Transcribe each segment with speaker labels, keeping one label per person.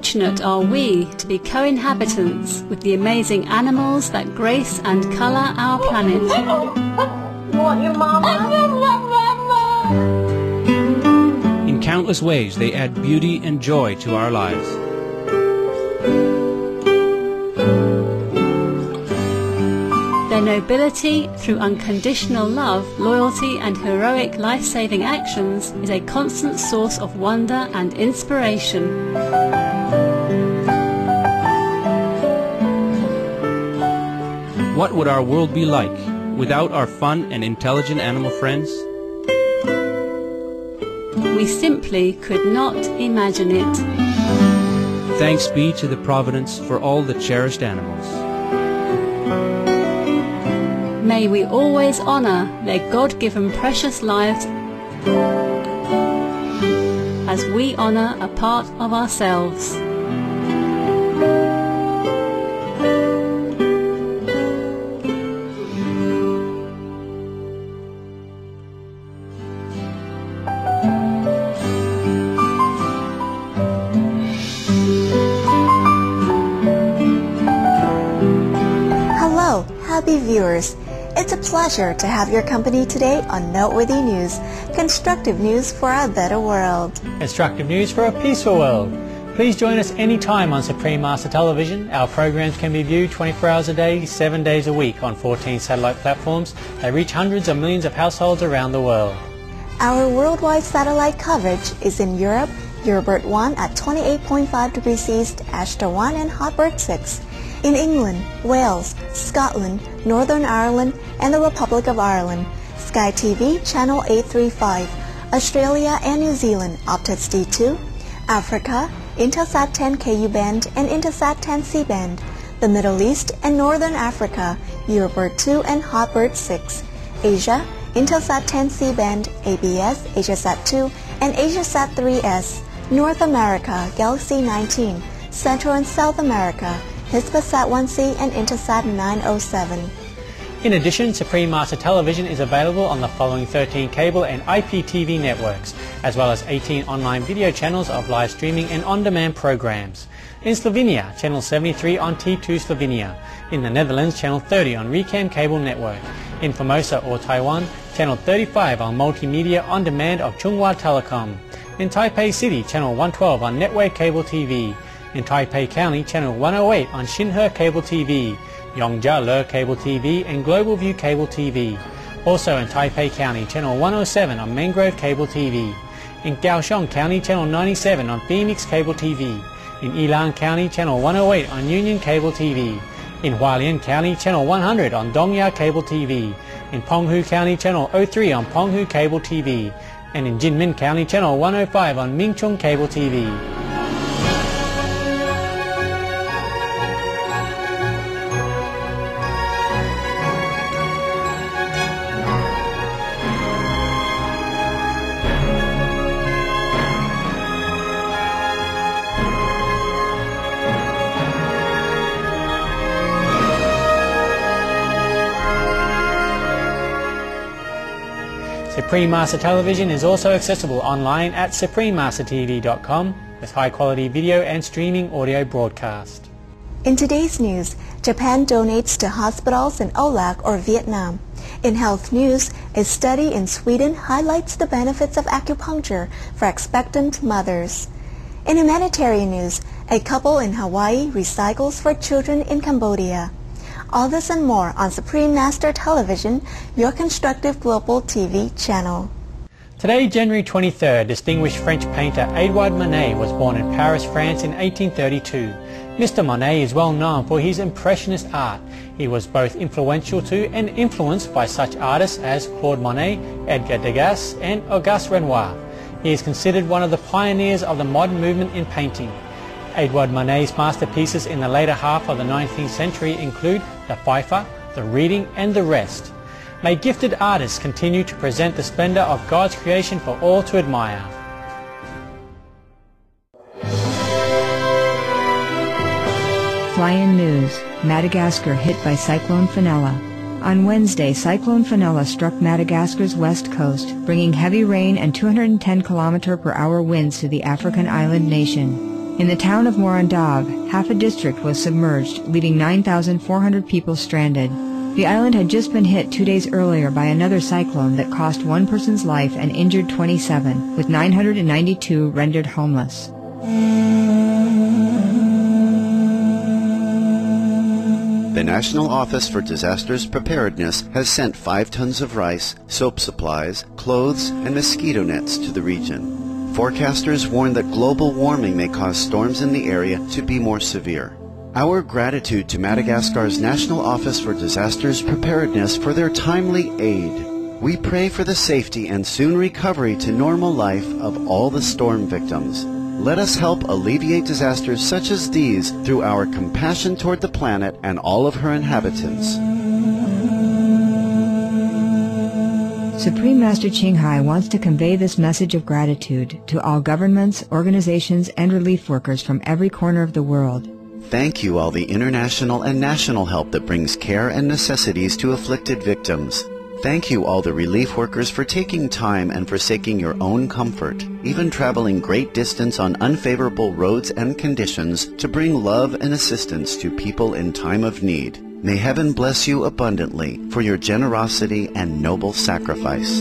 Speaker 1: fortunate are we to be co-inhabitants with the amazing animals that grace and colour our planet.
Speaker 2: You want your mama?
Speaker 3: In countless ways, they add beauty and joy to our lives.
Speaker 1: Their nobility through unconditional love, loyalty and heroic life-saving actions is a constant source of wonder and inspiration.
Speaker 3: What would our world be like without our fun and intelligent animal friends?
Speaker 1: We simply could not imagine it.
Speaker 3: Thanks be to the Providence for all the cherished animals.
Speaker 1: May we always honour their God-given precious lives as we honour a part of ourselves.
Speaker 4: Hello, happy viewers. It's a pleasure to have your company today on Noteworthy News, constructive news for a better world.
Speaker 5: Instructive news for a peaceful world. Please join us anytime on Supreme Master Television. Our programs can be viewed 24 hours a day, 7 days a week on 14 satellite platforms that reach hundreds of millions of households around the world.
Speaker 4: Our worldwide satellite coverage is in Europe, Eurobird 1 at 28.5 degrees east, Ashtar 1 and Hotbird 6. In England, Wales, Scotland, Northern Ireland and the Republic of Ireland, Sky TV Channel 835, Australia and New Zealand Optus D2, Africa, Intelsat 10 KU band and Intelsat 10 C band, the Middle East and Northern Africa, Eurobird 2 and Hotbird 6, Asia, Intelsat 10 C band, ABS, Asiasat 2 and Asiasat 3S, North America, Galaxy 19, Central and South America, Hispasat 1C and Intelsat 907.
Speaker 5: In addition, Supreme Master Television is available on the following 13 cable and IPTV networks, as well as 18 online video channels of live streaming and on-demand programs. In Slovenia, Channel 73 on T2 Slovenia. In the Netherlands, Channel 30 on Recam Cable Network. In Formosa or Taiwan, Channel 35 on Multimedia On Demand of Chunghwa Telecom. In Taipei City, Channel 112 on Network Cable TV. In Taipei County, Channel 108 on Xinhe Cable TV, Yongjiale Cable TV and Global View Cable TV. Also in Taipei County, Channel 107 on Mangrove Cable TV. In Kaohsiung County, Channel 97 on Phoenix Cable TV. In Yilan County, Channel 108 on Union Cable TV. In Hualien County, Channel 100 on Dongya Cable TV. In Penghu County, Channel 03 on Penghu Cable TV. And in Jinmen County, Channel 105 on Mingchung Cable TV. Supreme Master Television is also accessible online at suprememastertv.com with high-quality video and streaming audio broadcast.
Speaker 4: In today's news, Japan donates to hospitals in Olac or Vietnam. In health news, a study in Sweden highlights the benefits of acupuncture for expectant mothers. In humanitarian news, a couple in Hawaii recycles for children in Cambodia. All this and more on Supreme Master Television, your constructive global TV channel.
Speaker 5: Today, January 23rd, distinguished French painter Edouard Manet was born in Paris, France in 1832. Mr. Monet is well known for his impressionist art. He was both influential to and influenced by such artists as Claude Monet, Edgar Degas and Auguste Renoir. He is considered one of the pioneers of the modern movement in painting. Edouard Monet's masterpieces in the later half of the 19th century include The Fifer, The Reading and The Rest. May gifted artists continue to present the splendor of God's creation for all to admire.
Speaker 6: Fly-in news, Madagascar hit by Cyclone Fenella. On Wednesday, Cyclone Fenella struck Madagascar's west coast, bringing heavy rain and 210 km/h winds to the African island nation. In the town of Morondava, half a district was submerged, leaving 9,400 people stranded. The island had just been hit 2 days earlier by another cyclone that cost one person's life and injured 27, with 992 rendered homeless.
Speaker 7: The National Office for Disasters Preparedness has sent 5 tons of rice, soap supplies, clothes, and mosquito nets to the region. Forecasters warn that global warming may cause storms in the area to be more severe. Our gratitude to Madagascar's National Office for Disasters Preparedness for their timely aid. We pray for the safety and soon recovery to normal life of all the storm victims. Let us help alleviate disasters such as these through our compassion toward the planet and all of her inhabitants.
Speaker 6: Supreme Master Ching Hai wants to convey this message of gratitude to all governments, organizations, and relief workers from every corner of the world.
Speaker 7: Thank you all the international and national help that brings care and necessities to afflicted victims. Thank you all the relief workers for taking time and forsaking your own comfort, even traveling great distance on unfavorable roads and conditions to bring love and assistance to people in time of need. May heaven bless you abundantly for your generosity and noble sacrifice.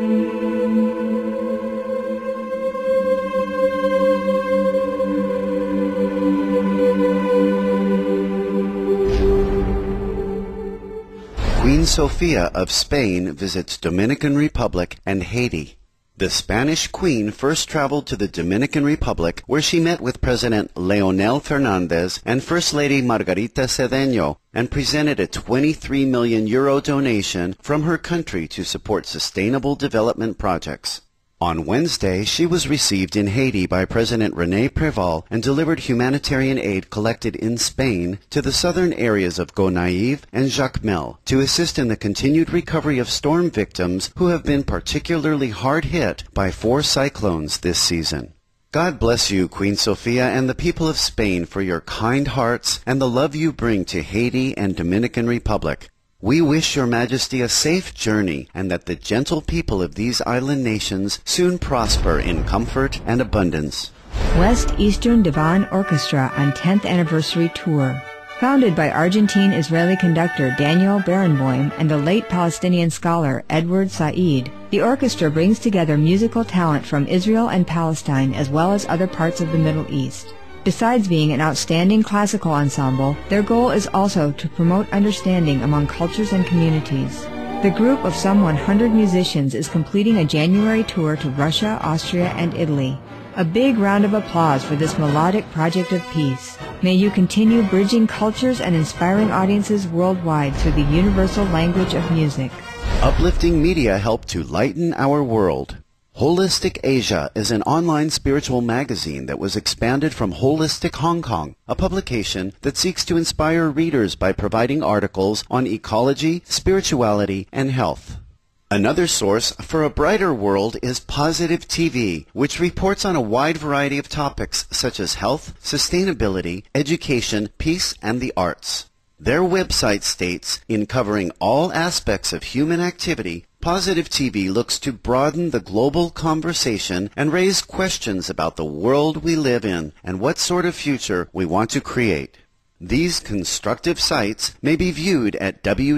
Speaker 7: Queen Sofia of Spain visits Dominican Republic and Haiti. The Spanish Queen first traveled to the Dominican Republic, where she met with President Leonel Fernandez and First Lady Margarita Cedeño, and presented a €23 million donation from her country to support sustainable development projects. On Wednesday, she was received in Haiti by President René Préval and delivered humanitarian aid collected in Spain to the southern areas of Gonaïves and Jacmel to assist in the continued recovery of storm victims who have been particularly hard hit by 4 cyclones this season. God bless you, Queen Sofia, and the people of Spain for your kind hearts and the love you bring to Haiti and Dominican Republic. We wish Your Majesty a safe journey and that the gentle people of these island nations soon prosper in comfort and abundance.
Speaker 6: West Eastern Divan Orchestra on 10th Anniversary Tour. Founded by Argentine-Israeli conductor Daniel Barenboim and the late Palestinian scholar Edward Said, the orchestra brings together musical talent from Israel and Palestine as well as other parts of the Middle East. Besides being an outstanding classical ensemble, their goal is also to promote understanding among cultures and communities. The group of some 100 musicians is completing a January tour to Russia, Austria, and Italy. A big round of applause for this melodic project of peace. May you continue bridging cultures and inspiring audiences worldwide through the universal language of music.
Speaker 7: Uplifting media help to lighten our world. Holistic Asia is an online spiritual magazine that was expanded from Holistic Hong Kong, a publication that seeks to inspire readers by providing articles on ecology, spirituality, and health. Another source for a brighter world is Positive TV, which reports on a wide variety of topics such as health, sustainability, education, peace, and the arts. Their website states, in covering all aspects of human activity, Positive TV looks to broaden the global conversation and raise questions about the world we live in and what sort of future we want to create. These constructive sites may be viewed at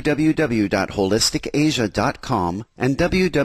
Speaker 7: www.holisticasia.com and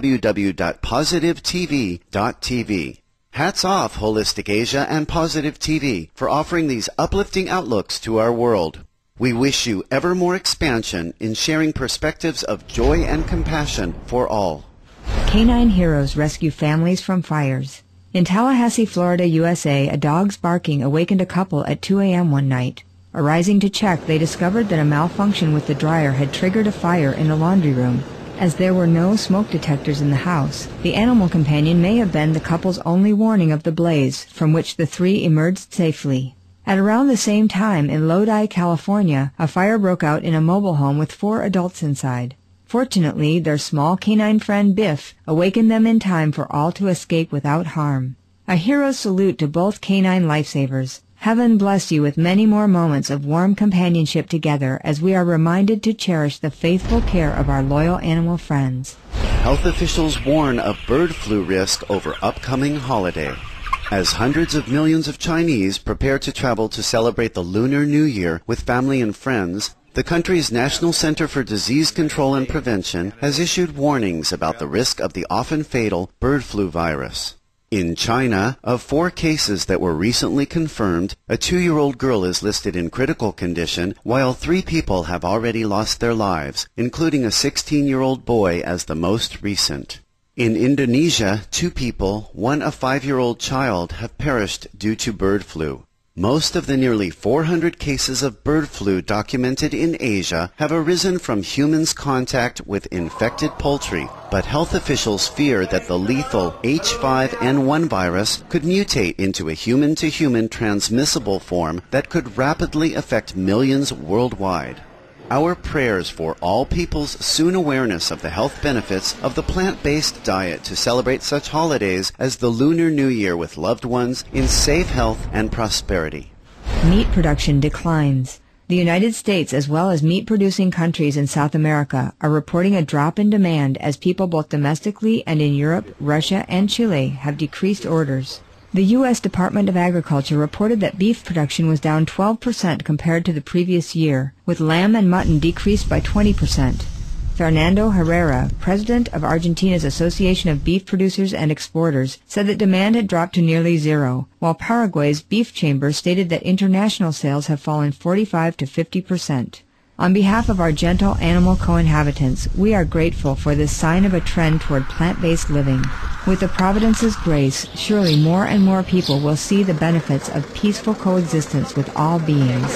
Speaker 7: www.positivetv.tv. Hats off, Holistic Asia and Positive TV, for offering these uplifting outlooks to our world. We wish you ever more expansion in sharing perspectives of joy and compassion for all.
Speaker 6: Canine heroes rescue families from fires. In Tallahassee, Florida, USA, a dog's barking awakened a couple at 2 a.m. one night. Arising to check, they discovered that a malfunction with the dryer had triggered a fire in the laundry room. As there were no smoke detectors in the house, the animal companion may have been the couple's only warning of the blaze, from which the 3 emerged safely. At around the same time in Lodi, California, a fire broke out in a mobile home with 4 adults inside. Fortunately, their small canine friend Biff awakened them in time for all to escape without harm. A hero's salute to both canine lifesavers. Heaven bless you with many more moments of warm companionship together as we are reminded to cherish the faithful care of our loyal animal friends.
Speaker 7: Health officials warn of bird flu risk over upcoming holiday. As hundreds of millions of Chinese prepare to travel to celebrate the Lunar New Year with family and friends, the country's National Center for Disease Control and Prevention has issued warnings about the risk of the often fatal bird flu virus. In China, of 4 cases that were recently confirmed, a 2-year-old girl is listed in critical condition, while 3 people have already lost their lives, including a 16-year-old boy as the most recent. In Indonesia, 2 people, 1 a 5-year-old child, have perished due to bird flu. Most of the nearly 400 cases of bird flu documented in Asia have arisen from humans' contact with infected poultry, but health officials fear that the lethal H5N1 virus could mutate into a human-to-human transmissible form that could rapidly affect millions worldwide. Our prayers for all people's soon awareness of the health benefits of the plant-based diet to celebrate such holidays as the Lunar New Year with loved ones in safe health and prosperity.
Speaker 6: Meat production declines. The United States, as well as meat-producing countries in South America, are reporting a drop in demand as people both domestically and in Europe, Russia, and Chile have decreased orders. The U.S. Department of Agriculture reported that beef production was down 12% compared to the previous year, with lamb and mutton decreased by 20%. Fernando Herrera, president of Argentina's Association of Beef Producers and Exporters, said that demand had dropped to nearly zero, while Paraguay's beef chamber stated that international sales have fallen 45 to 50%. On behalf of our gentle animal co-inhabitants, we are grateful for this sign of a trend toward plant-based living. With the Providence's grace, surely more and more people will see the benefits of peaceful coexistence with all beings.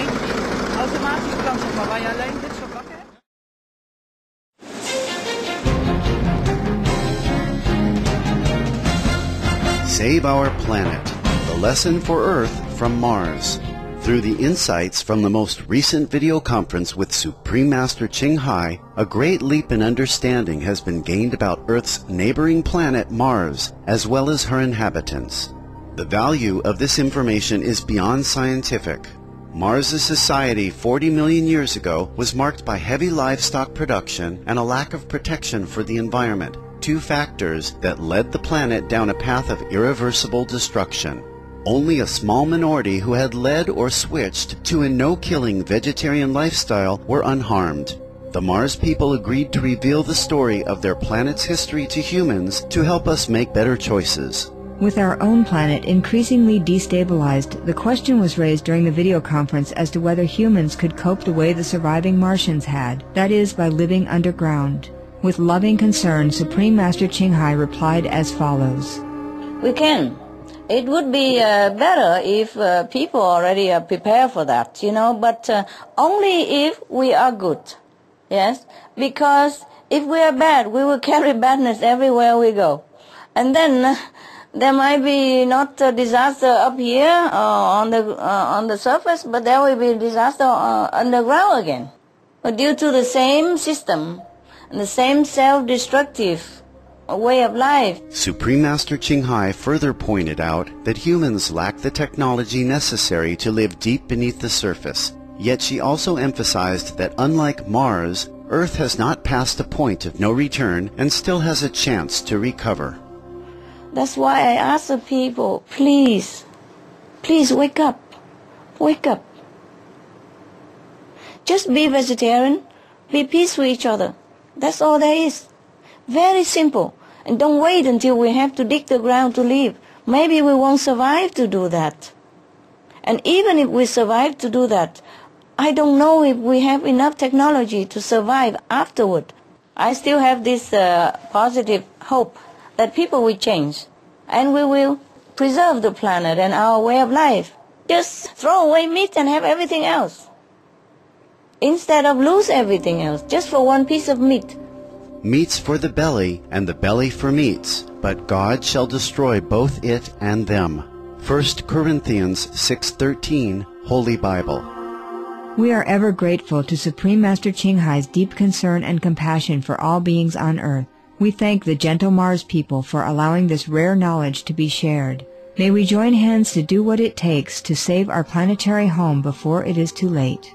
Speaker 7: Save our planet. The lesson for Earth from Mars. Through the insights from the most recent video conference with Supreme Master Ching Hai, a great leap in understanding has been gained about Earth's neighboring planet Mars, as well as her inhabitants. The value of this information is beyond scientific. Mars' society 40 million years ago was marked by heavy livestock production and a lack of protection for the environment, 2 factors that led the planet down a path of irreversible destruction. Only a small minority who had led or switched to a no-killing vegetarian lifestyle were unharmed. The Mars people agreed to reveal the story of their planet's history to humans to help us make better choices.
Speaker 6: With our own planet increasingly destabilized, the question was raised during the video conference as to whether humans could cope the way the surviving Martians had, that is, by living underground. With loving concern, Supreme Master Ching Hai replied as follows.
Speaker 2: We can. It would be better if people already are prepared for that, but only if we are good, yes? Because if we are bad, we will carry badness everywhere we go. And then there might be not a disaster up here on the surface, but there will be disaster underground again. But due to the same system, and the same self-destructive way of life.
Speaker 7: Supreme Master Ching Hai further pointed out that humans lack the technology necessary to live deep beneath the surface. Yet she also emphasized that unlike Mars, Earth has not passed a point of no return and still has a chance to recover.
Speaker 2: That's why I ask the people, please wake up. Wake up. Just be vegetarian, be peace with each other. That's all there is. Very simple. And don't wait until we have to dig the ground to live. Maybe we won't survive to do that. And even if we survive to do that, I don't know if we have enough technology to survive afterward. I still have this positive hope that people will change. And we will preserve the planet and our way of life. Just throw away meat and have everything else. Instead of lose everything else, just for one piece of meat.
Speaker 7: Meats for the belly, and the belly for meats, but God shall destroy both it and them. 1 Corinthians 6:13, Holy Bible.
Speaker 6: We are ever grateful to Supreme Master Ching Hai's deep concern and compassion for all beings on Earth. We thank the gentle Mars people for allowing this rare knowledge to be shared. May we join hands to do what it takes to save our planetary home before it is too late.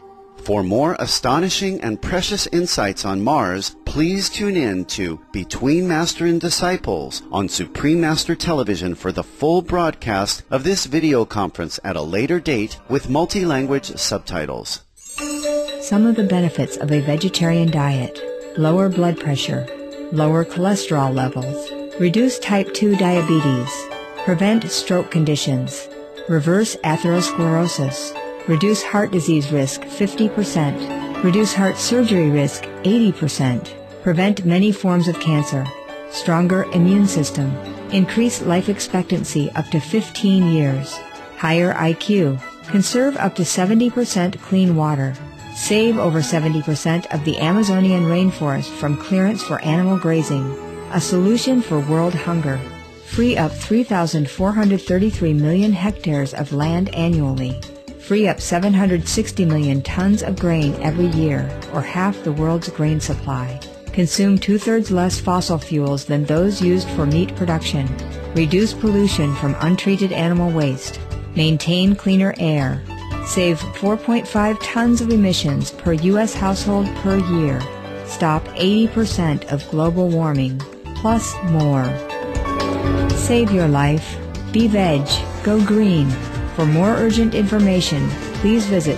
Speaker 7: For more astonishing and precious insights on Mars, please tune in to Between Master and Disciples on Supreme Master Television for the full broadcast of this video conference at a later date with multi-language subtitles.
Speaker 6: Some of the benefits of a vegetarian diet: lower blood pressure, lower cholesterol levels, reduce type 2 diabetes, prevent stroke conditions, reverse atherosclerosis, reduce heart disease risk 50%, reduce heart surgery risk 80%, prevent many forms of cancer, stronger immune system, increase life expectancy up to 15 years, higher IQ, conserve up to 70% clean water, save over 70% of the Amazonian rainforest from clearance for animal grazing, a solution for world hunger, free up 3,433 million hectares of land annually, free up 760 million tons of grain every year, or half the world's grain supply, consume 2/3 less fossil fuels than those used for meat production, reduce pollution from untreated animal waste, maintain cleaner air, save 4.5 tons of emissions per U.S. household per year, stop 80% of global warming, plus more. Save your life. Be veg. Go green. For more urgent information, please visit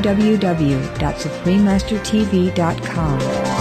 Speaker 6: www.suprememastertv.com.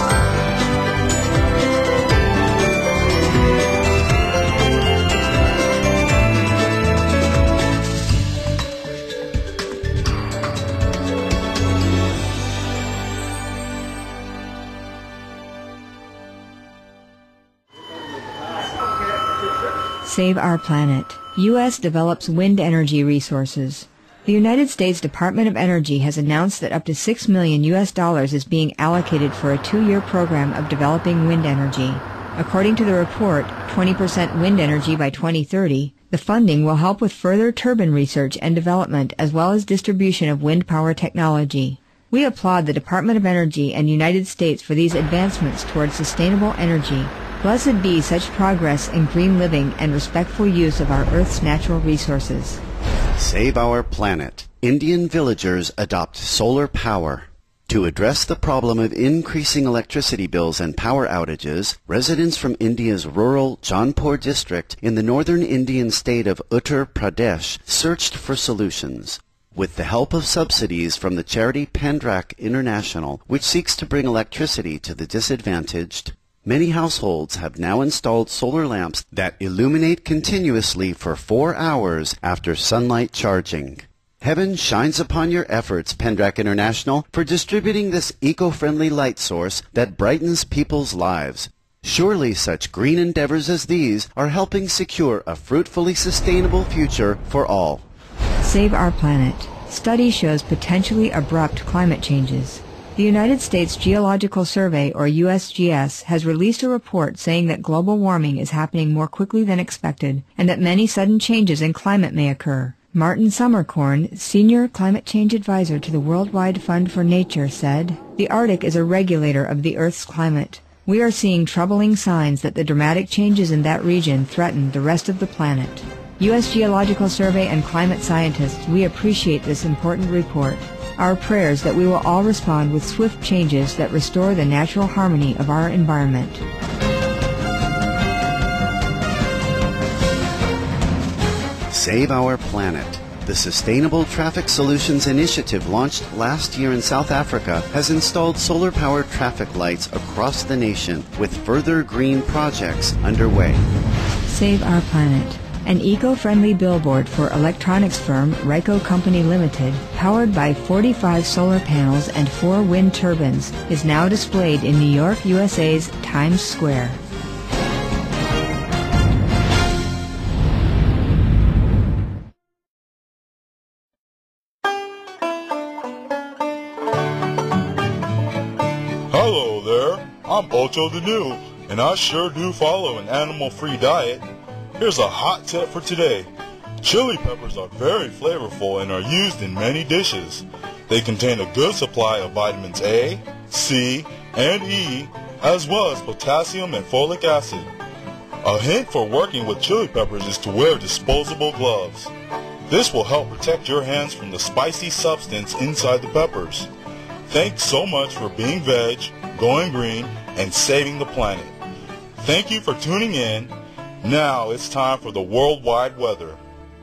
Speaker 6: Save our planet. U.S. develops wind energy resources. The United States Department of Energy has announced that up to $6 million is being allocated for a 2-year program of developing wind energy. According to the report, 20% wind energy by 2030, the funding will help with further turbine research and development as well as distribution of wind power technology. We applaud the Department of Energy and United States for these advancements towards sustainable energy. Blessed be such progress in green living and respectful use of our Earth's natural resources.
Speaker 7: Save our planet. Indian villagers adopt solar power. To address the problem of increasing electricity bills and power outages, residents from India's rural Jaunpur district in the northern Indian state of Uttar Pradesh searched for solutions. With the help of subsidies from the charity Pendrak International, which seeks to bring electricity to the disadvantaged, many households have now installed solar lamps that illuminate continuously for 4 hours after sunlight charging. Heaven shines upon your efforts, Pendrak International, for distributing this eco-friendly light source that brightens people's lives. Surely such green endeavors as these are helping secure a fruitfully sustainable future for all.
Speaker 6: Save our planet. Study shows potentially abrupt climate changes. The United States Geological Survey, or USGS, has released a report saying that global warming is happening more quickly than expected and that many sudden changes in climate may occur. Martin Summercorn, Senior Climate Change Advisor to the Worldwide Fund for Nature, said, "The Arctic is a regulator of the Earth's climate. We are seeing troubling signs that the dramatic changes in that region threaten the rest of the planet." U.S. Geological Survey and climate scientists, we appreciate this important report. Our prayers that we will all respond with swift changes that restore the natural harmony of our environment.
Speaker 7: Save our planet. The Sustainable Traffic Solutions Initiative, launched last year in South Africa, has installed solar-powered traffic lights across the nation, with further green projects underway.
Speaker 6: Save our planet. An eco-friendly billboard for electronics firm Ryco Company Limited, powered by 45 solar panels and 4 wind turbines, is now displayed in New York, USA's Times Square.
Speaker 8: Hello there, I'm Ocho the New, and I sure do follow an animal-free diet. Here's a hot tip for today. Chili peppers are very flavorful and are used in many dishes. They contain a good supply of vitamins A, C, and E, as well as potassium and folic acid. A hint for working with chili peppers is to wear disposable gloves. This will help protect your hands from the spicy substance inside the peppers. Thanks so much for being veg, going green, and saving the planet. Thank you for tuning in. Now it's time for the worldwide weather.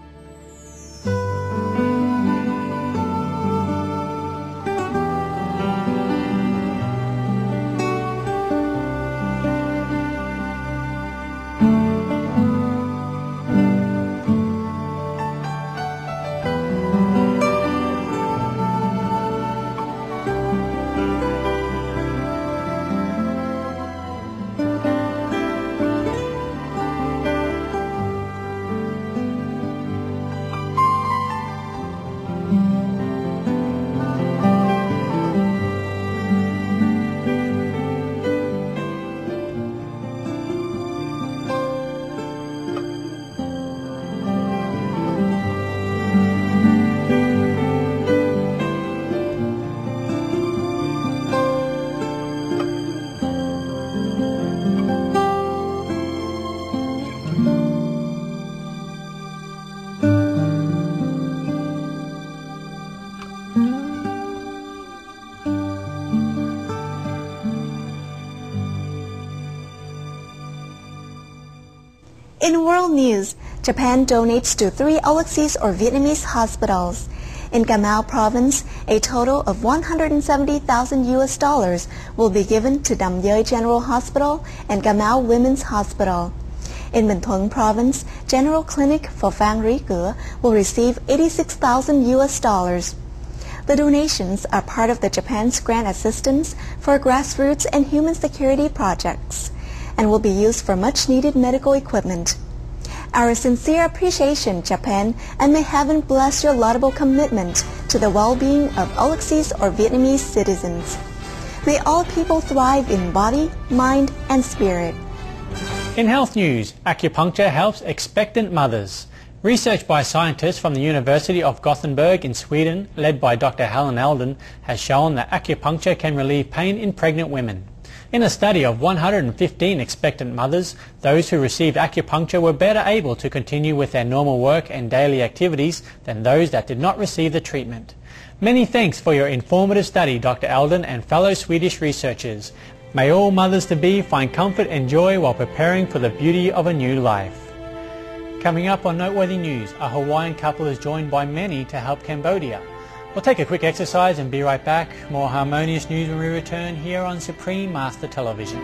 Speaker 4: In world news, Japan donates to 3 Alexis or Vietnamese hospitals. In Cà Mau province, a total of $170,000 will be given to Đầm Dơi General Hospital and Cà Mau Women's Hospital. In Bình Thuận province, General Clinic for Phan Rí Cửa will receive $86,000. The donations are part of the Japan's grant assistance for grassroots and human security projects, and will be used for much-needed medical equipment. Our sincere appreciation, Japan, and may heaven bless your laudable commitment to the well-being of Alexis or Vietnamese citizens. May all people thrive in body, mind, and spirit.
Speaker 5: In health news, acupuncture helps expectant mothers. Research by scientists from the University of Gothenburg in Sweden, led by Dr. Helen Eldon, has shown that acupuncture can relieve pain in pregnant women. In a study of 115 expectant mothers, those who received acupuncture were better able to continue with their normal work and daily activities than those that did not receive the treatment. Many thanks for your informative study, Dr. Eldon and fellow Swedish researchers. May all mothers-to-be find comfort and joy while preparing for the beauty of a new life. Coming up on Noteworthy News, a Hawaiian couple is joined by many to help Cambodia. We'll take a quick exercise and be right back. More harmonious news when we return here on Supreme Master Television.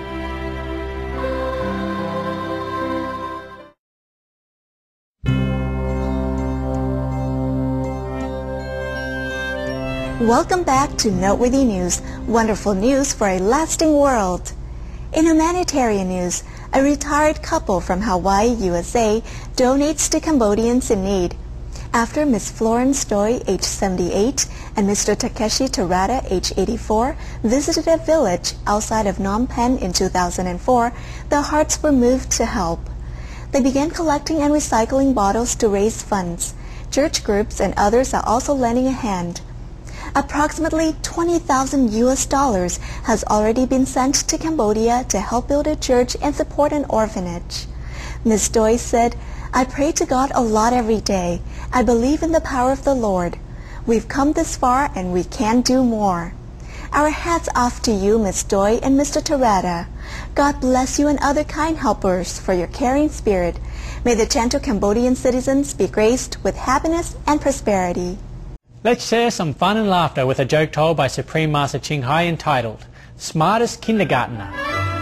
Speaker 4: Welcome back to Noteworthy News, wonderful news for a lasting world. In humanitarian news, a retired couple from Hawaii, USA, donates to Cambodians in need. After Ms. Florence Doi, age 78, and Mr. Takeshi Terada, age 84, visited a village outside of Phnom Penh in 2004, their hearts were moved to help. They began collecting and recycling bottles to raise funds. Church groups and others are also lending a hand. Approximately $20,000 has already been sent to Cambodia to help build a church and support an orphanage. Ms. Doi said, "I pray to God a lot every day. I believe in the power of the Lord. We've come this far and we can do more." Our hats off to you, Ms. Doi and Mr. Terada. God bless you and other kind helpers for your caring spirit. May the gentle Cambodian citizens be graced with happiness and prosperity.
Speaker 5: Let's share some fun and laughter with a joke told by Supreme Master Ching Hai entitled, Smartest Kindergartner.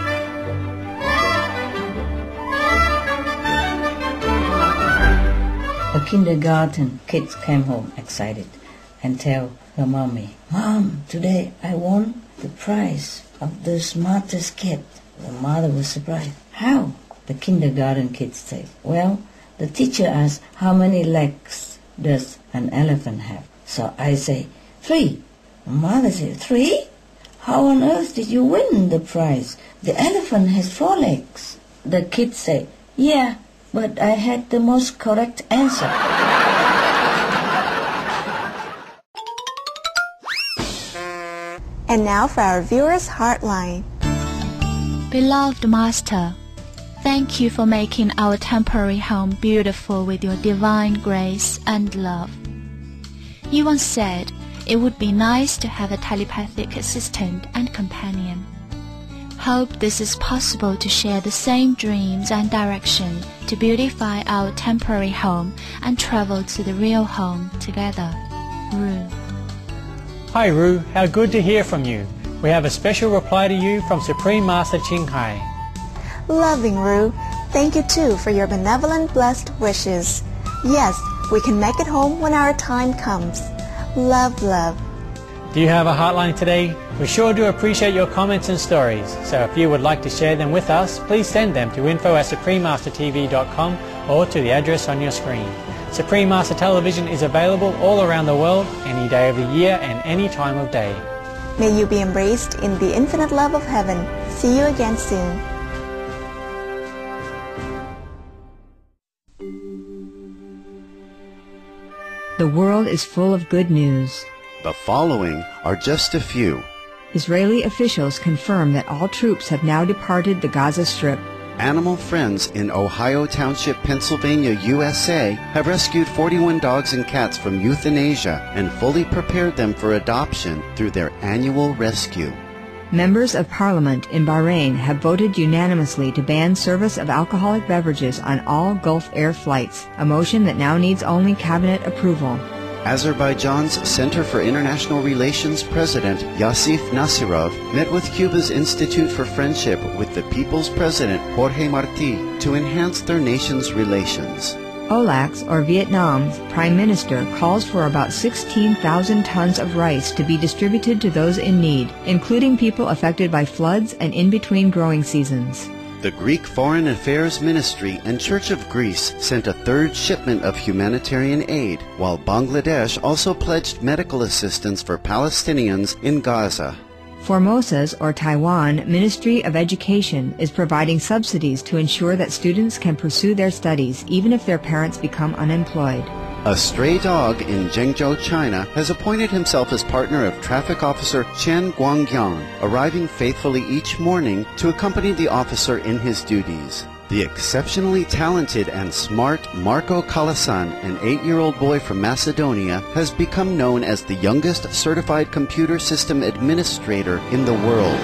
Speaker 2: A kindergarten kid came home excited and tell her mommy, "Mom, today I won the prize of the smartest kid." The mother was surprised. "How?" The kindergarten kid said, "Well, the teacher asked how many legs does an elephant have. So I say, 3. Mother said, 3? How on earth did you win the prize? The elephant has 4 legs. The kid said, "Yeah, but I had the most correct answer."
Speaker 4: And now for our viewers' Heartline.
Speaker 9: Beloved Master, thank you for making our temporary home beautiful with your divine grace and love. You once said, It would be nice to have a telepathic assistant and companion. Hope this is possible to share the same dreams and direction to beautify our temporary home and travel to the real home together. Ru.
Speaker 5: Hi Ru, how good to hear from you. We have a special reply to you from Supreme Master Ching Hai.
Speaker 4: Loving Ru, thank you too for your benevolent blessed wishes. Yes, we can make it home when our time comes. Love, love.
Speaker 5: Do you have a hotline today? We sure do appreciate your comments and stories, so if you would like to share them with us, please send them to info@suprememastertv.com or to the address on your screen. Supreme Master Television is available all around the world, any day of the year and any time of day.
Speaker 4: May you be embraced in the infinite love of heaven. See you again soon.
Speaker 6: The world is full of good news.
Speaker 7: The following are just a few.
Speaker 6: Israeli officials confirm that all troops have now departed the Gaza Strip.
Speaker 7: Animal Friends in Ohio Township, Pennsylvania, USA have rescued 41 dogs and cats from euthanasia and fully prepared them for adoption through their annual rescue.
Speaker 6: Members of Parliament in Bahrain have voted unanimously to ban service of alcoholic beverages on all Gulf Air flights, a motion that now needs only cabinet approval.
Speaker 7: Azerbaijan's Center for International Relations President Yassif Nasirov met with Cuba's Institute for Friendship with the People's President Jorge Martí to enhance their nation's relations.
Speaker 6: OLAX, or Vietnam's Prime Minister, calls for about 16,000 tons of rice to be distributed to those in need, including people affected by floods and in-between growing seasons.
Speaker 7: The Greek Foreign Affairs Ministry and Church of Greece sent a third shipment of humanitarian aid, while Bangladesh also pledged medical assistance for Palestinians in Gaza.
Speaker 6: Formosa's, or Taiwan, Ministry of Education is providing subsidies to ensure that students can pursue their studies even if their parents become unemployed.
Speaker 7: A stray dog in Zhengzhou, China, has appointed himself as partner of Traffic Officer Chen Guangyan, arriving faithfully each morning to accompany the officer in his duties. The exceptionally talented and smart Marco Kalasan, an 8-year-old boy from Macedonia, has become known as the youngest certified computer system administrator in the world.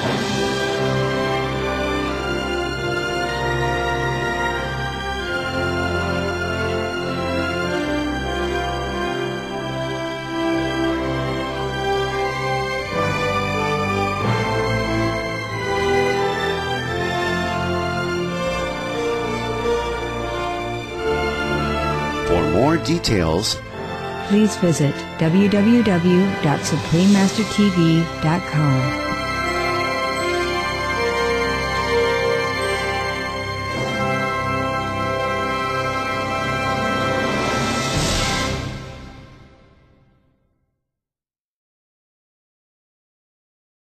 Speaker 7: For more details,
Speaker 6: please visit www.suprememastertv.com.